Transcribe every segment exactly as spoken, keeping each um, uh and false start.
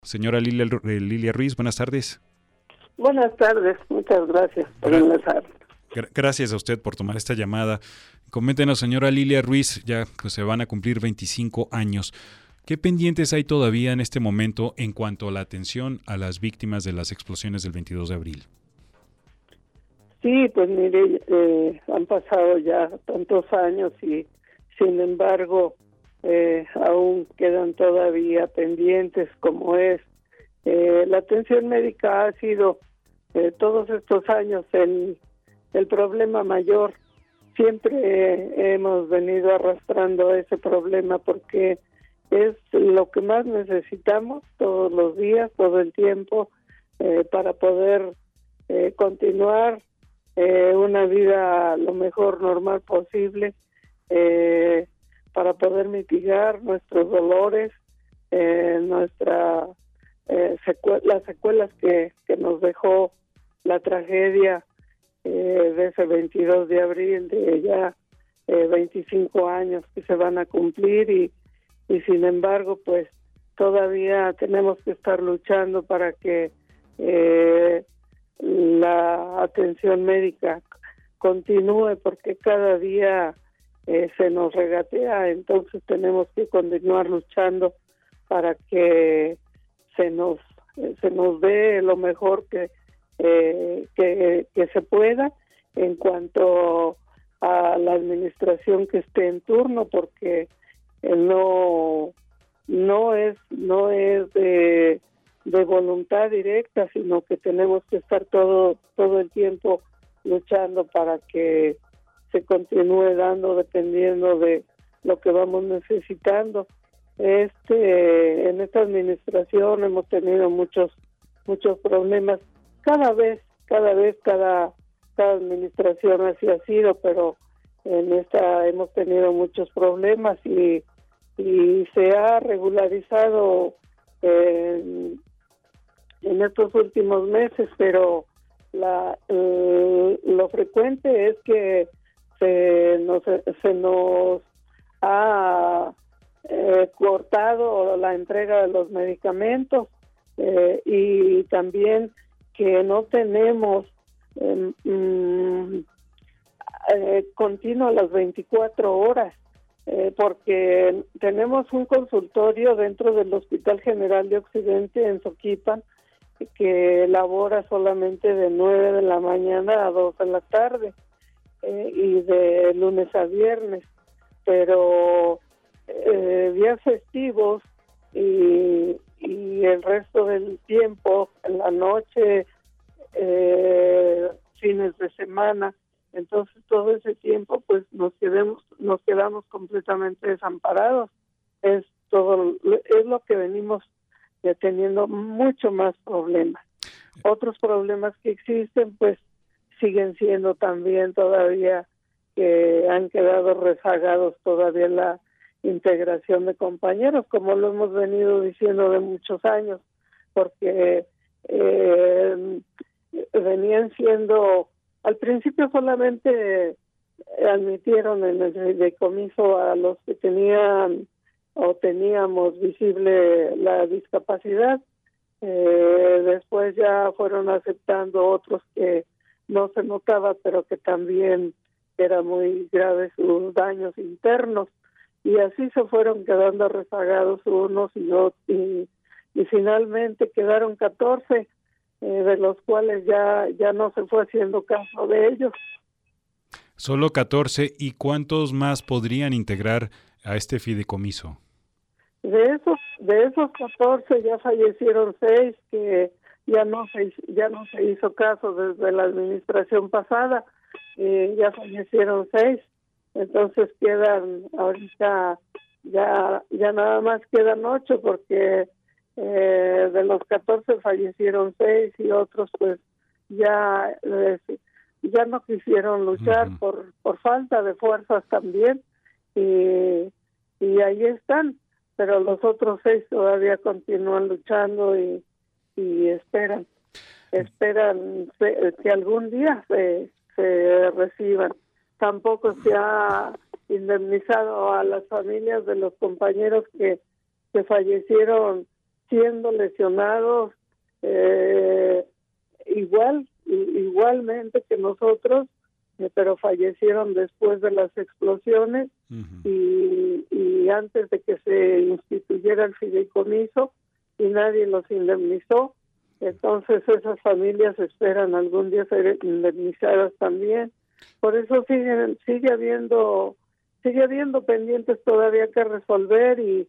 Señora Lilia, eh, Lilia Ruiz, buenas tardes. Buenas tardes, muchas gracias por ingresar. Gra- gracias a usted por tomar esta llamada. Coméntenos, señora Lilia Ruiz, ya que se van a cumplir veinticinco años. ¿Qué pendientes hay todavía en este momento en cuanto a la atención a las víctimas de las explosiones del veintidós de abril? Sí, pues mire, eh, han pasado ya tantos años y sin embargo eh, aún quedan todavía pendientes, como es eh, la atención médica ha sido eh, todos estos años el, el problema mayor. Siempre eh, hemos venido arrastrando ese problema porque es lo que más necesitamos todos los días, todo el tiempo, eh, para poder eh, continuar eh, una vida lo mejor normal posible, eh, para poder mitigar nuestros dolores, eh, nuestra eh, secue- las secuelas que, que nos dejó la tragedia eh, de ese veintidós de abril, de ya eh, veinticinco años que se van a cumplir y, y sin embargo pues todavía tenemos que estar luchando para que eh, la atención médica continúe, porque cada día eh, se nos regatea, entonces tenemos que continuar luchando para que se nos eh, se nos dé lo mejor que eh, que, que se pueda en cuanto a la administración que esté en turno, porque eh, no no es no es de de voluntad directa, sino que tenemos que estar todo todo el tiempo luchando para que se continúe dando dependiendo de lo que vamos necesitando. Este en esta administración hemos tenido muchos muchos problemas, cada vez cada vez cada cada administración así ha sido, pero en esta hemos tenido muchos problemas y y se ha regularizado eh, en estos últimos meses, pero la eh, lo frecuente es que se nos se nos ha eh, cortado la entrega de los medicamentos eh, y también que no tenemos eh, mm, eh, continuo las veinticuatro horas, eh, porque tenemos un consultorio dentro del Hospital General de Occidente en Soquipan que labora solamente de nueve de la mañana a dos de la tarde eh, y de lunes a viernes, pero eh, días festivos y, y el resto del tiempo, en la noche, eh, fines de semana, entonces todo ese tiempo pues nos quedemos, nos quedamos completamente desamparados. Es todo, es lo que venimos ya teniendo mucho más problemas. Otros problemas que existen pues siguen siendo también todavía que han quedado rezagados todavía la integración de compañeros, como lo hemos venido diciendo de muchos años, porque eh, venían siendo, al principio solamente admitieron en el fideicomiso a los que tenían o teníamos visible la discapacidad, eh, después ya fueron aceptando otros que no se notaba, pero que también eran muy graves sus daños internos, y así se fueron quedando rezagados unos y otros, y, y finalmente quedaron catorce, eh, de los cuales ya, ya no se fue haciendo caso de ellos. Solo catorce, ¿y cuántos más podrían integrar a este fideicomiso? De esos de esos catorce ya fallecieron seis, que ya no se ya no se hizo caso desde la administración pasada, eh, ya fallecieron seis, entonces quedan ahorita ya ya nada más quedan ocho, porque eh, de los catorce fallecieron seis y otros pues ya eh, ya no quisieron luchar uh-huh. por por falta de fuerzas también, y y ahí están, pero los otros seis todavía continúan luchando y, y esperan, esperan se, que algún día se, se reciban. Tampoco se ha indemnizado a las familias de los compañeros que, que fallecieron siendo lesionados eh, igual, igualmente que nosotros, eh, pero fallecieron después de las explosiones. Uh-huh. y, y antes de que se instituyera el fideicomiso, y nadie los indemnizó. Entonces esas familias esperan algún día ser indemnizadas también. Por eso sigue, sigue habiendo sigue habiendo pendientes todavía que resolver, y,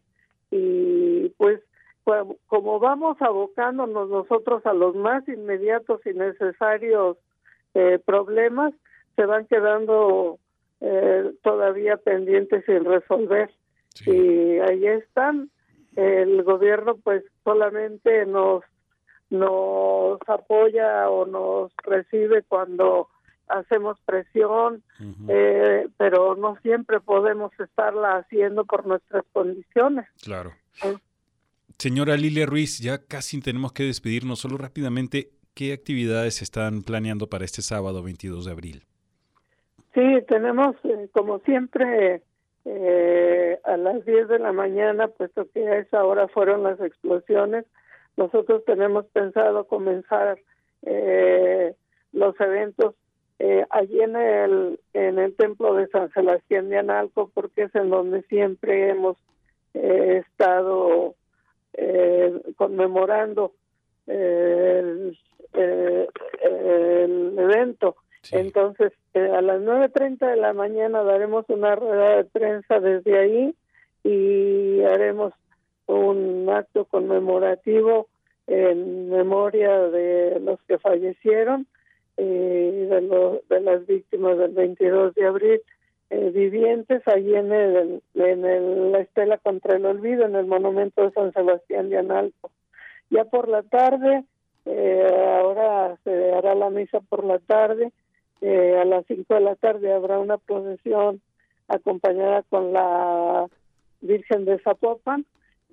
y pues como vamos abocándonos nosotros a los más inmediatos y necesarios eh, problemas, se van quedando eh, todavía pendientes sin resolver. Sí. Y ahí están. El gobierno pues solamente nos nos apoya o nos recibe cuando hacemos presión, uh-huh. eh, pero no siempre podemos estarla haciendo por nuestras condiciones. Claro. ¿Eh? Señora Lilia Ruiz, ya casi tenemos que despedirnos. Solo rápidamente, ¿qué actividades se están planeando para este sábado veintidós de abril? Sí, tenemos, eh, como siempre, eh, a las diez de la mañana, puesto que a esa hora fueron las explosiones, nosotros tenemos pensado comenzar eh, los eventos eh, allí en el en el templo de San Sebastián de Analco, porque es en donde siempre hemos eh, estado eh, conmemorando eh, el, eh, el evento. Sí. Entonces, eh, a las nueve treinta de la mañana daremos una rueda de prensa desde ahí y haremos un acto conmemorativo en memoria de los que fallecieron y eh, de, lo, de las víctimas del veintidós de abril, eh, vivientes allí en, el, en el, la estela contra el olvido, en el monumento de San Sebastián de Analco. Ya por la tarde, eh, ahora se hará la misa por la tarde, eh, a las cinco de la tarde habrá una procesión acompañada con la Virgen de Zapopan,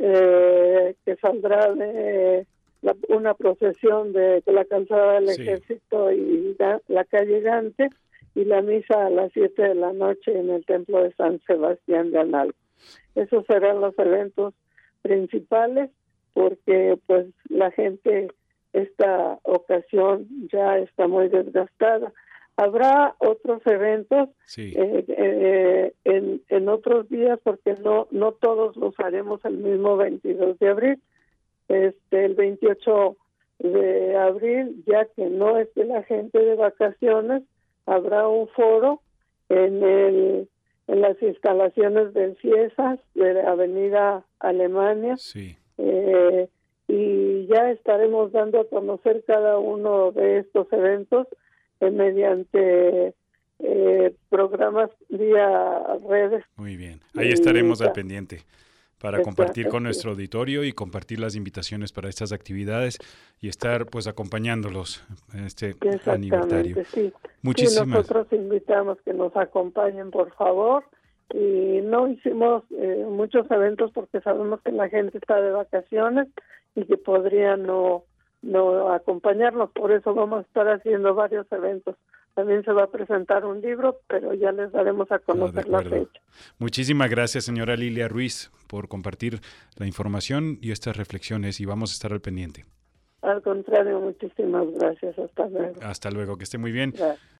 Eh, que saldrá de la, una procesión de, de la calzada del sí. Ejército y la, la calle Gante, y la misa a las siete de la noche en el templo de San Sebastián de Analco. Esos serán los eventos principales, porque pues la gente esta ocasión ya está muy desgastada. Habrá otros eventos sí. eh, eh, en, en otros días, porque no no todos los haremos el mismo veintidós de abril. Este, el veintiocho de abril, ya que no esté la gente de vacaciones, habrá un foro en el en las instalaciones del CIESAS de la Avenida Alemania. Sí. Eh, y ya estaremos dando a conocer cada uno de estos eventos Eh, mediante eh, programas vía redes. Muy bien, ahí estaremos y, al pendiente para compartir con nuestro auditorio y compartir las invitaciones para estas actividades y estar pues acompañándolos en este aniversario. Sí. Muchísimas. Sí, nosotros invitamos que nos acompañen, por favor, y no hicimos eh, muchos eventos porque sabemos que la gente está de vacaciones y que podría no no acompañarnos, por eso vamos a estar haciendo varios eventos. También se va a presentar un libro, pero ya les daremos a conocer oh, la fecha. Muchísimas gracias, señora Lilia Ruiz, por compartir la información y estas reflexiones, y vamos a estar al pendiente. Al contrario, muchísimas gracias. Hasta luego. Hasta luego, que esté muy bien. Gracias.